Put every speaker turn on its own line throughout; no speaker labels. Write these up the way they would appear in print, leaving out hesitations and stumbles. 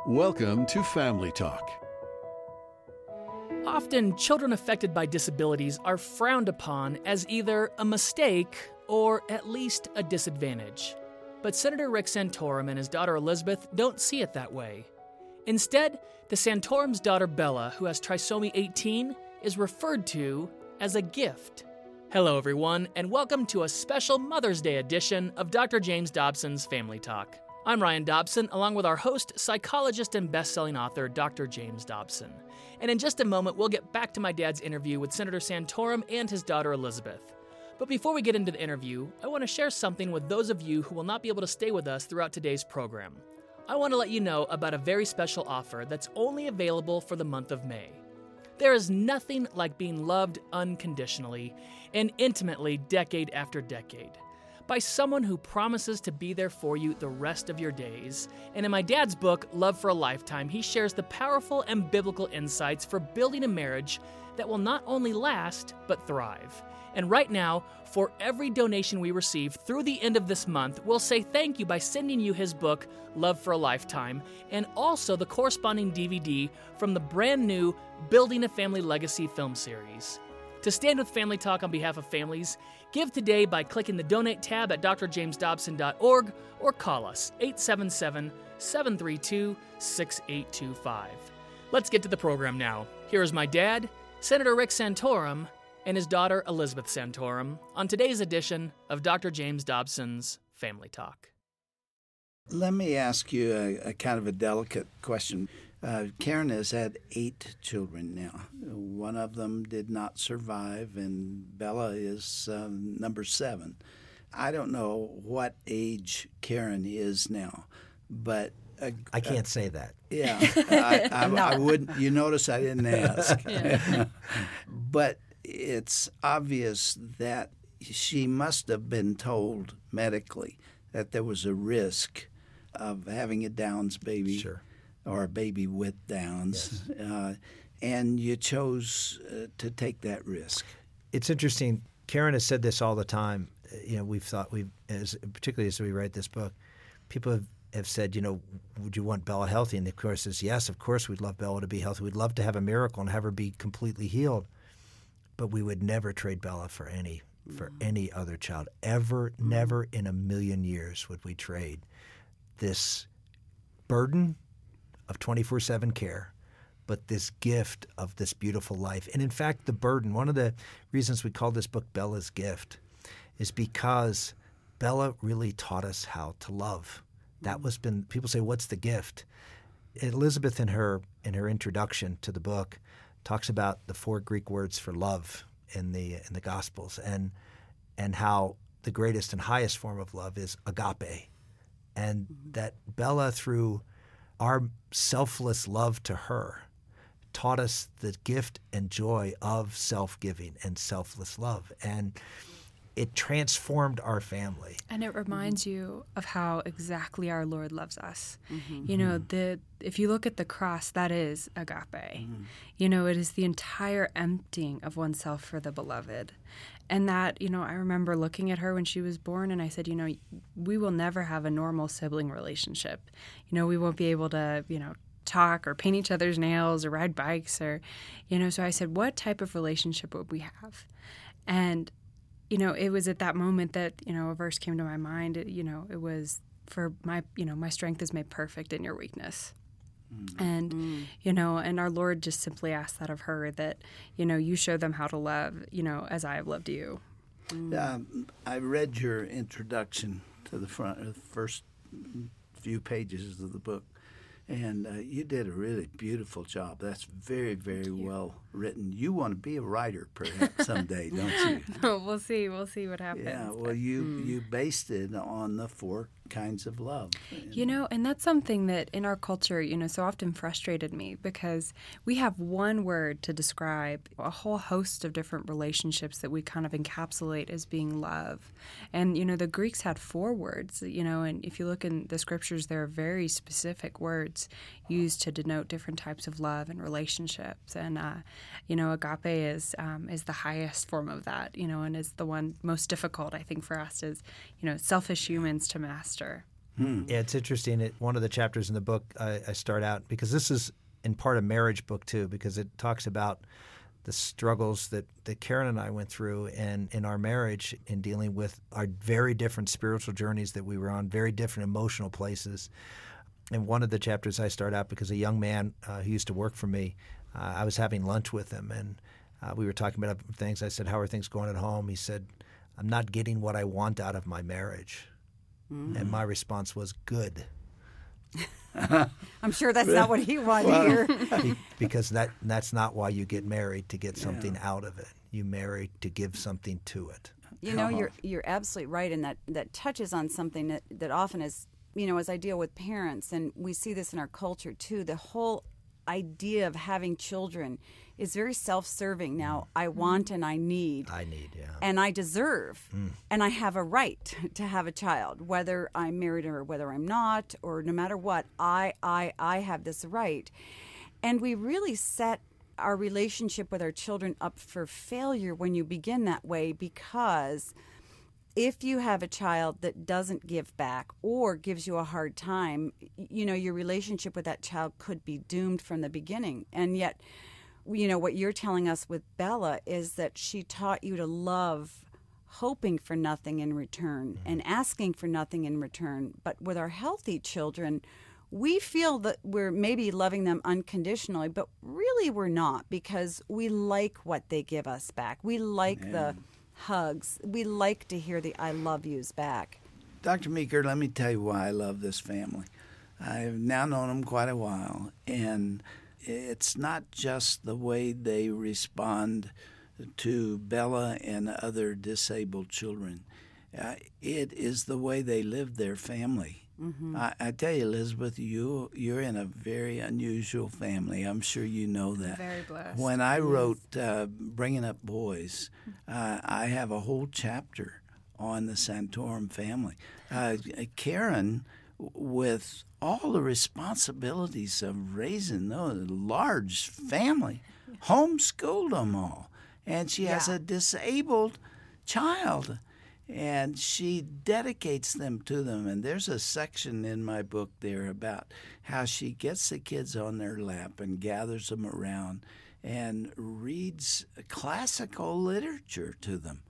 Welcome to Family Talk.
Often, children affected by disabilities are frowned upon as either a mistake or at least a disadvantage. But Senator Rick Santorum and his daughter Elizabeth don't see it that way. Instead, the Santorum's daughter Bella, who has trisomy 18, is referred to as a gift. Hello, everyone, and welcome to a special Mother's Day edition of Dr. James Dobson's Family Talk. I'm Ryan Dobson, along with our host, psychologist, and best-selling author, Dr. James Dobson. And in just a moment, we'll get back to my dad's interview with Senator Santorum and his daughter Elizabeth. But before we get into the interview, I want to share something with those of you who will not be able to stay with us throughout today's program. I want to let you know about a very special offer that's only available for the month of May. There is nothing like being loved unconditionally and intimately decade after decade by someone who promises to be there for you the rest of your days. And in my dad's book, Love for a Lifetime, he shares the powerful and biblical insights for building a marriage that will not only last, but thrive. And right now, for every donation we receive through the end of this month, we'll say thank you by sending you his book, Love for a Lifetime, and also the corresponding DVD from the brand new Building a Family Legacy film series. To stand with Family Talk on behalf of families, give today by clicking the Donate tab at drjamesdobson.org or call us 877-732-6825. Let's get to the program now. Here is my dad, Senator Rick Santorum, and his daughter Elizabeth Santorum on today's edition of Dr. James Dobson's Family Talk.
Let me ask you a kind of a delicate question. Karen has had 8 children now. One of them did not survive, and Bella is number 7. I don't know what age Karen is now, but
I can't say that.
Yeah, I wouldn't. You notice I didn't ask. Yeah. But it's obvious that she must have been told medically that there was a risk of having a Downs baby. Sure. Or a baby with Downs, yes. And you chose to take that risk.
It's interesting. Karen has said this all the time. Particularly as we write this book, people have said, would you want Bella healthy? And the course says, yes, of course we'd love Bella to be healthy. We'd love to have a miracle and have her be completely healed. But we would never trade Bella for any other child. Ever, never in a million years would we trade this burden of 24/7 care, but this gift of this beautiful life. And in fact, the burden, one of the reasons we call this book Bella's Gift is because Bella really taught us how to love. People say, what's the gift? Elizabeth in her introduction to the book talks about the 4 Greek words for love in the Gospels and how the greatest and highest form of love is agape. And that Bella, through our selfless love to her, taught us the gift and joy of self-giving and selfless love. And it transformed our family.
And it reminds you of how exactly our Lord loves us. Mm-hmm. If you look at the cross, that is agape. Mm-hmm. It is the entire emptying of oneself for the beloved. And that, I remember looking at her when she was born and I said, we will never have a normal sibling relationship. We won't be able to, talk or paint each other's nails or ride bikes or, so I said, what type of relationship would we have? And, it was at that moment that, a verse came to my mind. It was for my strength is made perfect in your weakness. And, and our Lord just simply asked that of her, that, you show them how to love, as I have loved you.
I read your introduction to the first few pages of the book, and you did a really beautiful job. That's very, very well written. You want to be a writer perhaps someday, don't you?
We'll see. We'll see what happens.
Yeah, well, you based it on the 4 kinds of love.
And that's something that in our culture, so often frustrated me because we have one word to describe a whole host of different relationships that we kind of encapsulate as being love. And, the Greeks had 4 words, and if you look in the scriptures, there are very specific words used to denote different types of love and relationships. And, agape is the highest form of that, and is the one most difficult, I think, for us as, selfish humans to master.
It's interesting. One of the chapters in the book, I start out, because this is in part a marriage book too, because it talks about the struggles that Karen and I went through in our marriage in dealing with our very different spiritual journeys that we were on, very different emotional places. In one of the chapters I start out because a young man who used to work for me, I was having lunch with him, and we were talking about things. I said, "How are things going at home?" He said, "I'm not getting what I want out of my marriage." And my response was, "Good."
I'm sure that's not what he wanted to hear.
Because that's not why you get married, to get something out of it. You marry to give something to it.
You know, you're absolutely right, and that touches on something that often is, as I deal with parents, and we see this in our culture too, the whole idea of having children is very self-serving. Now, I want and I need. Yeah. And I deserve. And I have a right to have a child, whether I'm married or whether I'm not, or no matter what, I have this right. And we really set our relationship with our children up for failure when you begin that way, because if you have a child that doesn't give back or gives you a hard time, your relationship with that child could be doomed from the beginning. And yet, what you're telling us with Bella is that she taught you to love, hoping for nothing in return and asking for nothing in return. But with our healthy children, we feel that we're maybe loving them unconditionally, but really we're not, because we like what they give us back. We like the hugs. We like to hear the I love yous back.
Dr. Meeker, let me tell you why I love this family. I've now known them quite a while, and it's not just the way they respond to Bella and other disabled children. It is the way they live their family. I tell you, Elizabeth, you're in a very unusual family. I'm sure you know that.
Very blessed.
When I wrote Bringing Up Boys, I have a whole chapter on the Santorum family. Karen, with all the responsibilities of raising a large family, homeschooled them all. And she has a disabled child. And she dedicates them to them. And there's a section in my book there about how she gets the kids on their lap and gathers them around and reads classical literature to them.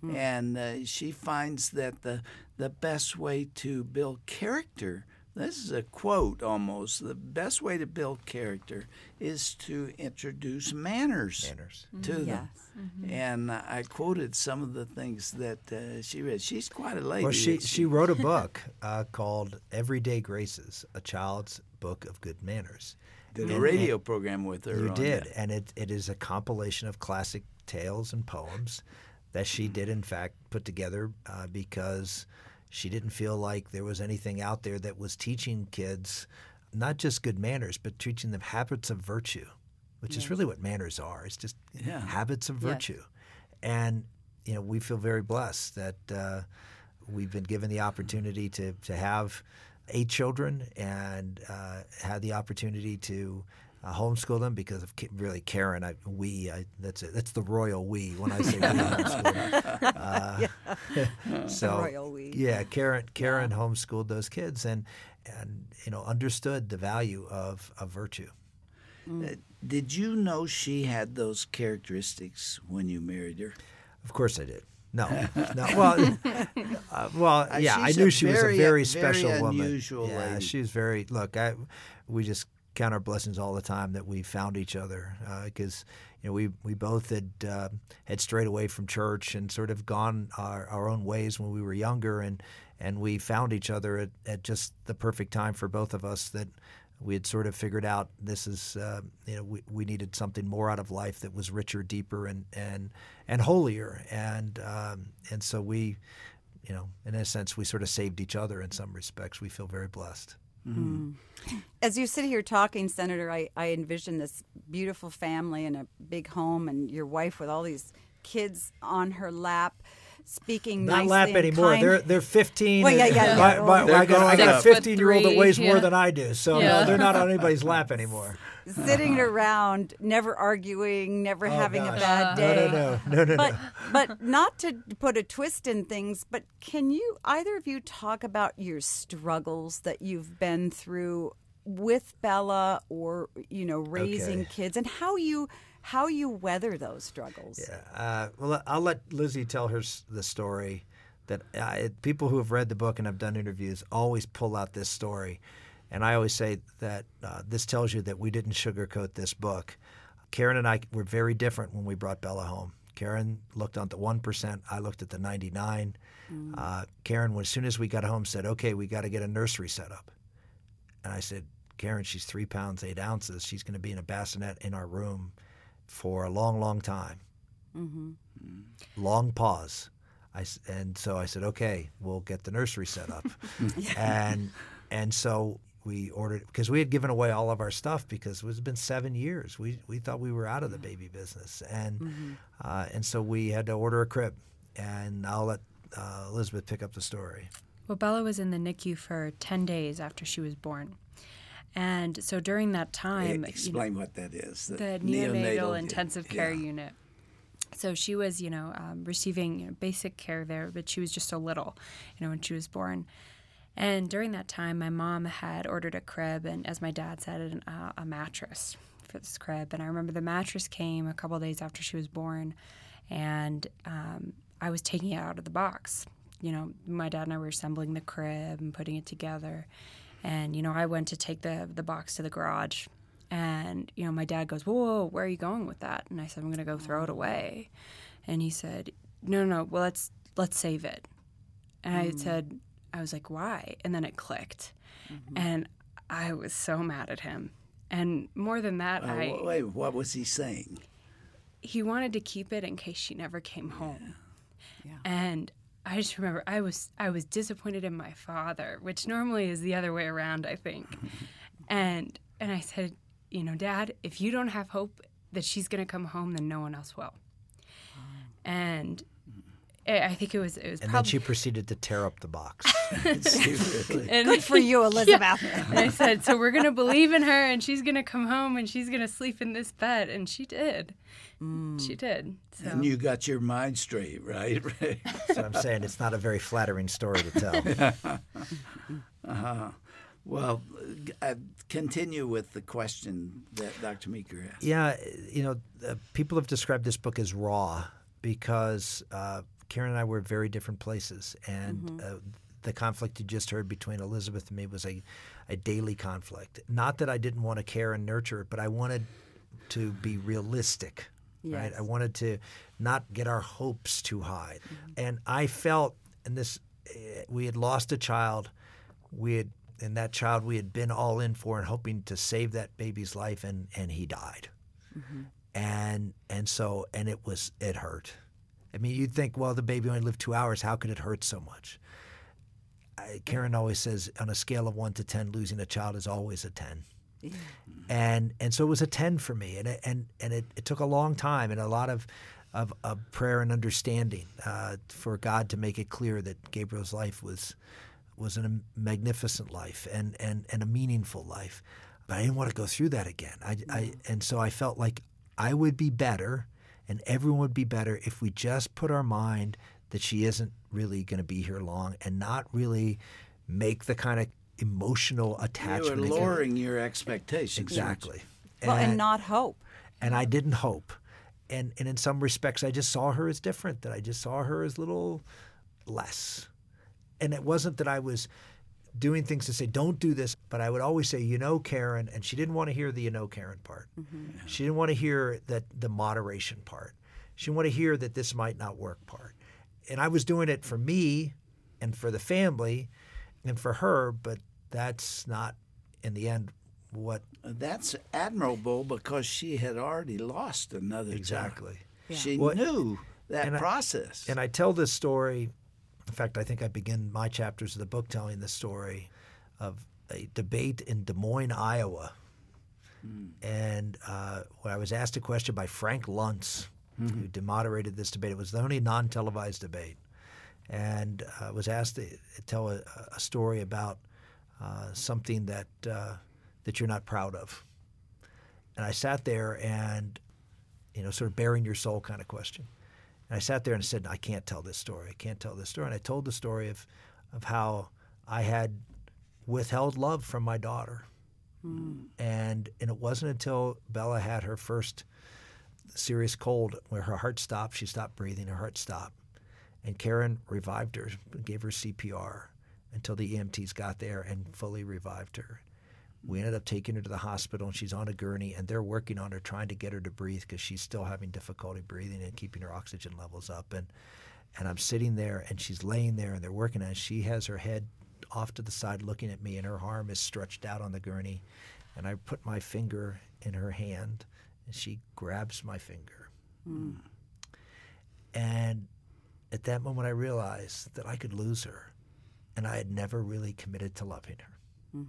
And she finds that the best way to build character, this is a quote almost, the best way to build character is to introduce manners to them. And I quoted some of the things that she read. She's quite a lady.
Well, she wrote a book called Everyday Graces, A Child's Book of Good Manners.
Did a radio program with her.
You did,
that.
and it is a compilation of classic tales and poems that she did, in fact, put together because she didn't feel like there was anything out there that was teaching kids not just good manners, but teaching them habits of virtue, which is really what manners are. It's just habits of virtue. And, we feel very blessed that we've been given the opportunity to have 8 children and had the opportunity to homeschool them because of really Karen. That's the royal we when I say we homeschool. So
royal we.
Yeah, Karen homeschooled those kids and understood the value of virtue.
Did you know she had those characteristics when you married her?
Of course I did. No. I knew she was a very special woman.
Unusual lady.
She was very. Look, we just count our blessings all the time that we found each other because we both had strayed away from church and sort of gone our own ways when we were younger, and we found each other at just the perfect time for both of us that we had sort of figured out this is we needed something more out of life that was richer, deeper, and holier, and so we in a sense we sort of saved each other in some respects. We feel very blessed.
Mm-hmm. As you sit here talking, Senator, I envision this beautiful family and a big home and your wife with all these kids on her lap. speaking
Not
nicely
lap
and
anymore.
kind.
They're 15.
Well, yeah,
and
yeah,
my-
yeah.
my-
They're
I got
growing
a
up.
15-year-old that
6'3",
weighs more
yeah.
than I do. So
Yeah.
no, they're not on anybody's lap anymore.
Sitting around, never arguing, never having a
gosh.
bad day.
No.
But not to put a twist in things, but can you, either of you, talk about your struggles that you've been through with Bella, or raising
Okay.
kids, and how you weather those struggles?
Yeah. Well, I'll let Lizzie tell the story. That people who have read the book and have done interviews always pull out this story. And I always say that this tells you that we didn't sugarcoat this book. Karen and I were very different when we brought Bella home. Karen looked on the 1%. I looked at the 99. Karen, as soon as we got home, said, okay, we got to get a nursery set up. And I said, Karen, she's 3 pounds, 8 ounces. She's going to be in a bassinet in our room for a long, long time. Mm-hmm. Long pause. And so I said, okay, we'll get the nursery set up. and so we ordered, because we had given away all of our stuff because it's been 7 years. We thought we were out of the baby business. And so we had to order a crib. And I'll let Elizabeth pick up the story.
Well, Bella was in the NICU for 10 days after she was born. And so during that time...
Explain what that is.
The neonatal intensive care unit. So she was, receiving basic care there, but she was just so little, when she was born. And during that time, my mom had ordered a crib and, as my dad said, a mattress for this crib. And I remember the mattress came a couple of days after she was born, and I was taking it out of the box. My dad and I were assembling the crib and putting it together. And, I went to take the box to the garage. And, my dad goes, whoa, where are you going with that? And I said, I'm going to go throw it away. And he said, no, well, let's save it. And I was like, why? And then it clicked. Mm-hmm. And I was so mad at him. And more than that,
wait, what was he saying?
He wanted to keep it in case she never came home.
Yeah.
And I just remember I was disappointed in my father, which normally is the other way around, I think. and I said, Dad, if you don't have hope that she's going to come home, then no one else will. And I think it was
and
probably...
then she proceeded to tear up the box.
Good for you, Elizabeth.
Yeah. And I said, so we're going to believe in her, and she's going to come home, and she's going to sleep in this bed. And she did. She did. So.
And you got your mind straight, right?
So I'm saying it's not a very flattering story to tell.
Well, continue with the question that Dr. Meeker asked.
Yeah, people have described this book as raw because Karen and I were at very different places. And the conflict you just heard between Elizabeth and me was a daily conflict. Not that I didn't want to care and nurture it, but I wanted to be realistic.
Yes.
Right? I wanted to not get our hopes too high. And I felt, we had lost a child. And that child we had been all in for and hoping to save that baby's life, and he died. And it hurt. I mean, you'd think, well, the baby only lived 2 hours. How could it hurt so much? Karen always says, on a scale of 1 to 10, losing a child is always a 10. Yeah. And so it was a 10 for me, and it took a long time and a lot of prayer and understanding for God to make it clear that Gabriel's life was a magnificent life and a meaningful life. But I didn't want to go through that again. And so I felt like I would be better and everyone would be better if we just put our mind that she isn't really going to be here long and not really make the kind of emotional attachment.
You were lowering your expectations.
Exactly.
And not hope.
And I didn't hope. And in some respects, I just saw her as different, that I just saw her as a little less. And it wasn't that I was doing things to say, don't do this, but I would always say, Karen, and she didn't want to hear the Karen part. She didn't want to hear the moderation part. She didn't want to hear that this might not work part. And I was doing it for me and for the family and for her, but that's not, in the end, what...
That's admirable because she had already lost another
Exactly.
child. Yeah. She knew that process.
And I tell this story... In fact, I think I begin my chapters of the book telling the story of a debate in Des Moines, Iowa. And when I was asked a question by Frank Luntz, who moderated this debate, it was the only non-televised debate. and was asked to tell a story about something that you're not proud of. And I sat there and, sort of bearing your soul kind of question. And I sat there and said, I can't tell this story. I can't tell this story. And I told the story of how I had withheld love from my daughter. And it wasn't until Bella had her first serious cold where her heart stopped, she stopped breathing, her heart stopped. And Karen revived her, gave her CPR until the EMTs got there and fully revived her. We ended up taking her to the hospital, and she's on a gurney, and they're working on her, trying to get her to breathe because she's still having difficulty breathing and keeping her oxygen levels up. And I'm sitting there, and she's laying there, and they're working on it. She has her head off to the side looking at me, and her arm is stretched out on the gurney. And I put my finger in her hand, and she grabs my finger. And at that moment, I realized that I could lose her, and I had never really committed to loving her.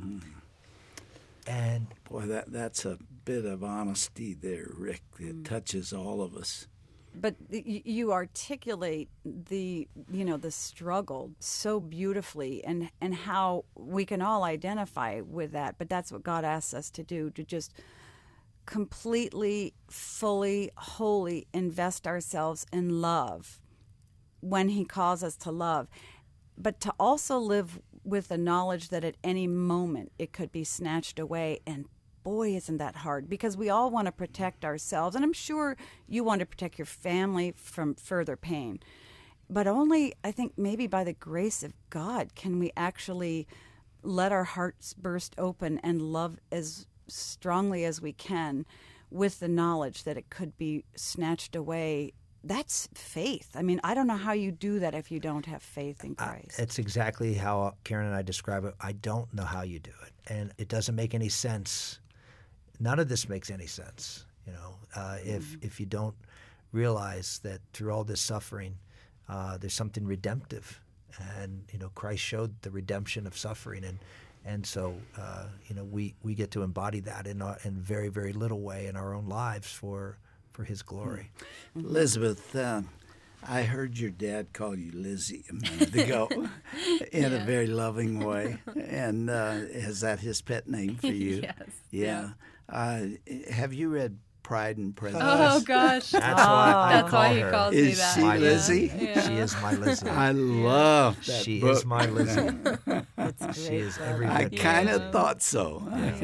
And
boy, that's a bit of honesty there, Rick. It touches all of us.
But you articulate the struggle so beautifully, and how we can all identify with that. But that's what God asks us to do, to just completely, fully, wholly invest ourselves in love when He calls us to love. But to also live with the knowledge that at any moment it could be snatched away. And boy, isn't that hard, because we all want to protect ourselves. And I'm sure you want to protect your family from further pain. But only, I think, maybe by the grace of God can we actually let our hearts burst open and love as strongly as we can, with the knowledge that it could be snatched away. That's faith. I mean, I don't know how you do that if you don't have faith in Christ.
It's exactly how Karen and I describe it. I don't know how you do it. And it doesn't make any sense. None of this makes any sense, if you don't realize that through all this suffering, there's something redemptive. And, Christ showed the redemption of suffering. And so, we get to embody that in very, very little way in our own lives for His glory.
Elizabeth, I heard your dad call you Lizzie a minute ago in a very loving way. And is that his pet name for you?
Yes.
Yeah. Have you read Pride and Prejudice?
Oh, gosh.
That's
why he calls me
Is
that.
she Lizzie?
Yeah.
She is my Lizzie.
I love that
She
book.
is my Lizzie.
It's
She
great.
is every
I
bit.
kind of thought so.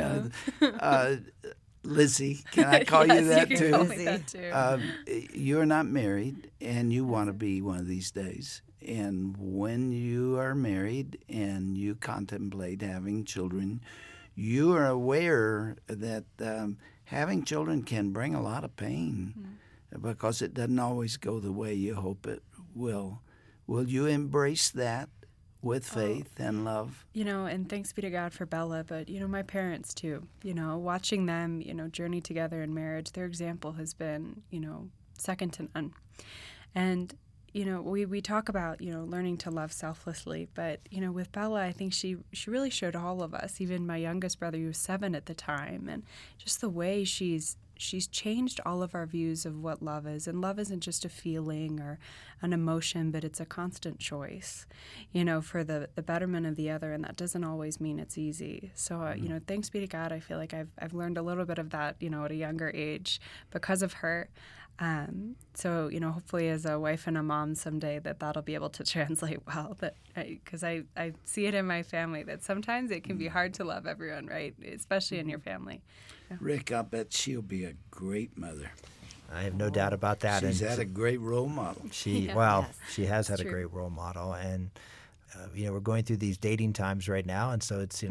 Lizzie, can I call you that
you
too?
can call me that too.
You're not married, and you want to be one of these days. And when you are married and you contemplate having children, you are aware that having children can bring a lot of pain because it doesn't always go the way you hope it will. Will you embrace that with faith and love?
And thanks be to God for Bella, but, my parents too, watching them, journey together in marriage, their example has been, second to none. And, we talk about, learning to love selflessly, but, with Bella, I think she really showed all of us, even my youngest brother, who was 7 at the time, and just the way she's changed all of our views of what love is. And love isn't just a feeling or an emotion, but it's a constant choice, for the betterment of the other. And that doesn't always mean it's easy. So, thanks be to God, I feel like I've learned a little bit of that, at a younger age because of her. So, hopefully as a wife and a mom someday that'll be able to translate well, because I see it in my family that sometimes it can be hard to love everyone, right? Especially in your family. Yeah.
Rick, I bet she'll be a great mother.
I have no doubt about that.
She's
And
had a great role model.
she has had a great role model. And, we're going through these dating times right now. And so it's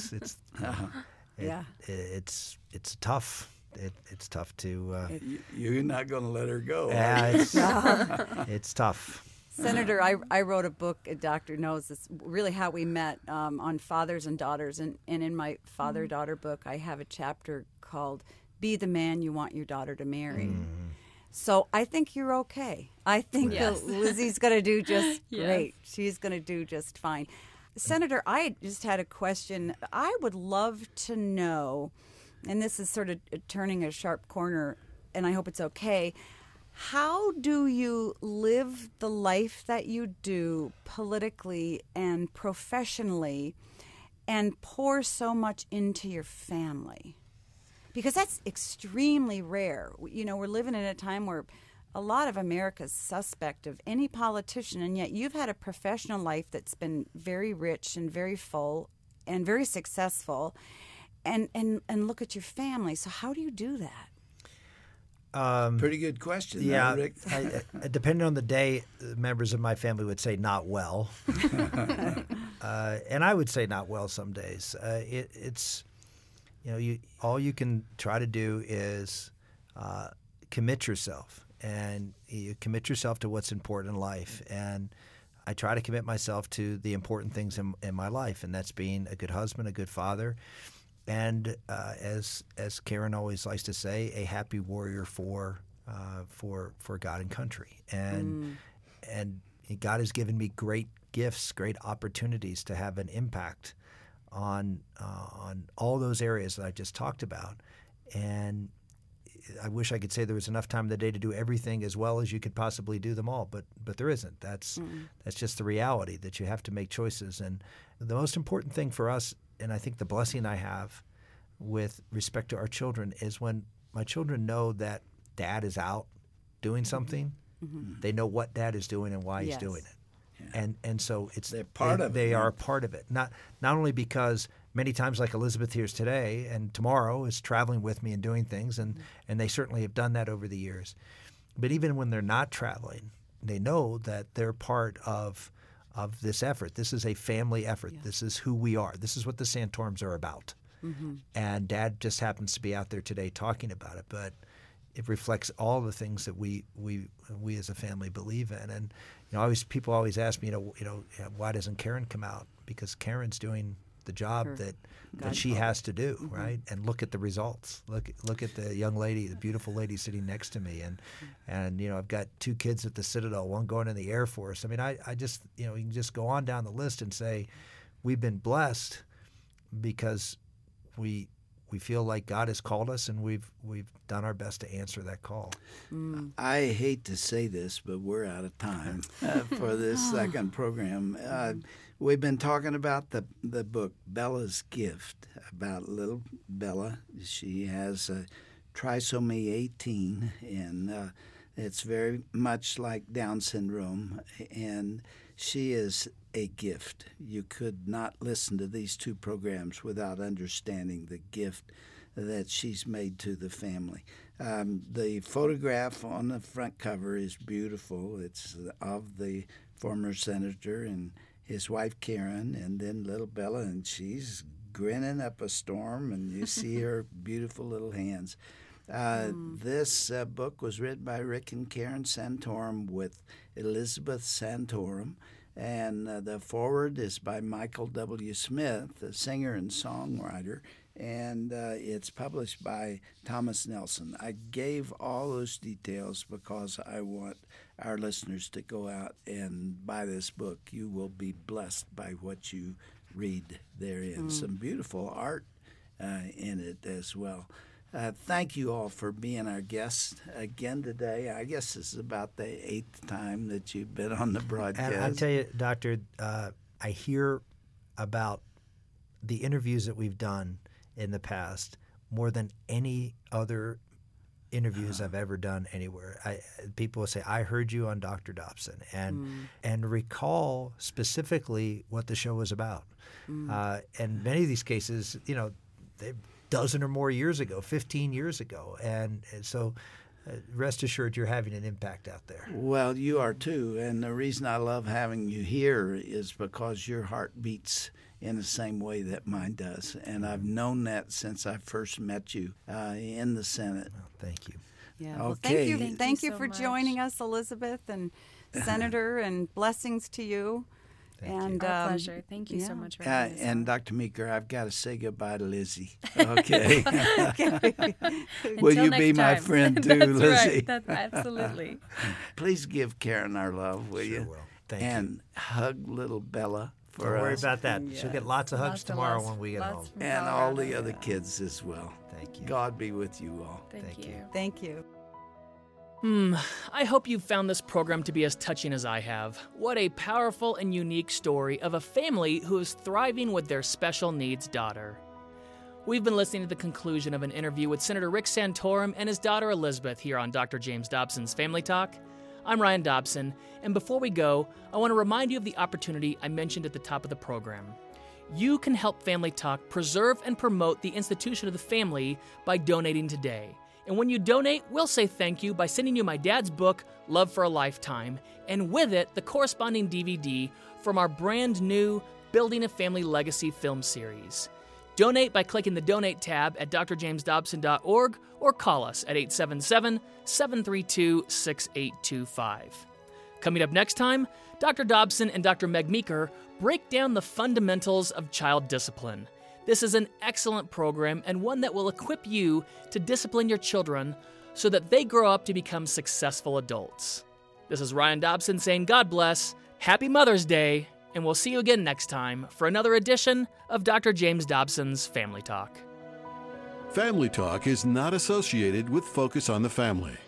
it's tough. It's tough to.
You're not going to let her go.
Yeah, it's tough.
Senator, I wrote a book, a doctor knows this, really how we met, on fathers and daughters. And in my father-daughter book, I have a chapter called Be the Man You Want Your Daughter to Marry. So I think you're okay. I think that Lizzie's going to do just great. She's going to do just fine. Senator, I just had a question. I would love to know, and this is sort of turning a sharp corner, and I hope it's okay, How do you live the life that you do politically and professionally and pour so much into your family? Because that's extremely rare. You know, we're living in a time where a lot of America's suspect of any politician, and yet you've had a professional life that's been very rich and very full and very successful. And look at your family. So how do you do that?
Pretty good question,
Yeah,
Rick.
Depending on the day, members of my family would say not well, and I would say not well some days. It's all you can try to do is commit yourself, and you commit yourself to what's important in life. And I try to commit myself to the important things in my life, and that's being a good husband, a good father. And as Karen always likes to say, a happy warrior for God and country. And God has given me great gifts, great opportunities to have an impact on all those areas that I just talked about. And I wish I could say there was enough time in the day to do everything as well as you could possibly do them all, but there isn't. That's just the reality, that you have to make choices. And the most important thing for us, and I think the blessing I have with respect to our children, is when my children know that Dad is out doing something, they know what Dad is doing and why he's doing it. Yeah. And so they're part of it. They are a part of it. Not only because many times, like Elizabeth here's today and tomorrow, is traveling with me and doing things, and they certainly have done that over the years. But even when they're not traveling, they know that they're part of this effort. This is a family effort. Yeah. This is who we are. This is what the Santorums are about. And Dad just happens to be out there today talking about it, but it reflects all the things that we as a family believe in. And people always ask me, why doesn't Karen come out? Because Karen's doing the job that she has to do, right? And look at the results. Look at the young lady, the beautiful lady sitting next to me, and I've got 2 kids at the Citadel, one going in the Air Force. I mean, I just you can just go on down the list and say we've been blessed because we feel like God has called us, and we've done our best to answer that call.
I hate to say this, but we're out of time for this second program. We've been talking about the book Bella's Gift, about little Bella. She has trisomy 18, and it's very much like Down syndrome, and she is a gift. You could not listen to these 2 programs without understanding the gift that she's made to the family. The photograph on the front cover is beautiful. It's of the former senator and his wife Karen, and then little Bella, and she's grinning up a storm, and you see her beautiful little hands. This book was written by Rick and Karen Santorum with Elizabeth Santorum, and the foreword is by Michael W. Smith, a singer and songwriter, and it's published by Thomas Nelson. I gave all those details because I want our listeners to go out and buy this book. You will be blessed by what you read therein. Some beautiful art in it as well. Thank you all for being our guests again today. I guess this is about the 8th time that you've been on the broadcast.
And I'll tell you, Doctor, I hear about the interviews that we've done in the past more than any other interviews I've ever done anywhere. People will say, I heard you on Dr. Dobson, and recall specifically what the show was about. And many of these cases, they've dozen or more years ago, 15 years ago. And so rest assured you're having an impact out there.
Well, you are too. And the reason I love having you here is because your heart beats in the same way that mine does. And I've known that since I first met you in the Senate.
Well, thank you.
Yeah. Well,
Okay.
Thank you
so
for
much.
joining us, Elizabeth and Senator, and blessings to you.
Thank
you. Our pleasure. Thank you so much for having us
And
on.
Dr. Meeker, I've got to say goodbye to Lizzie. Okay. Will
Until
you
next
be my
time.
friend too,
That's
Lizzie?
Right. That's absolutely.
Please give Karen our love, will
Sure
you?
will. Thank you.
And hug little Bella for
Don't worry
us.
about that. She'll get lots of hugs
Lots and
tomorrow
lots-
when we get
lots
home.
from
And all the
Colorado.
other kids as well.
Thank you.
God be with you all.
Thank
Thank
you.
you.
Thank you.
I hope you've found this program to be as touching as I have. What a powerful and unique story of a family who is thriving with their special needs daughter. We've been listening to the conclusion of an interview with Senator Rick Santorum and his daughter Elizabeth here on Dr. James Dobson's Family Talk. I'm Ryan Dobson, and before we go, I want to remind you of the opportunity I mentioned at the top of the program. You can help Family Talk preserve and promote the institution of the family by donating today. And when you donate, we'll say thank you by sending you my dad's book, Love for a Lifetime, and with it, the corresponding DVD from our brand new Building a Family Legacy film series. Donate by clicking the Donate tab at drjamesdobson.org or call us at 877-732-6825. Coming up next time, Dr. Dobson and Dr. Meg Meeker break down the fundamentals of child discipline. This is an excellent program and one that will equip you to discipline your children so that they grow up to become successful adults. This is Ryan Dobson saying God bless, Happy Mother's Day, and we'll see you again next time for another edition of Dr. James Dobson's Family Talk.
Family Talk is not associated with Focus on the Family.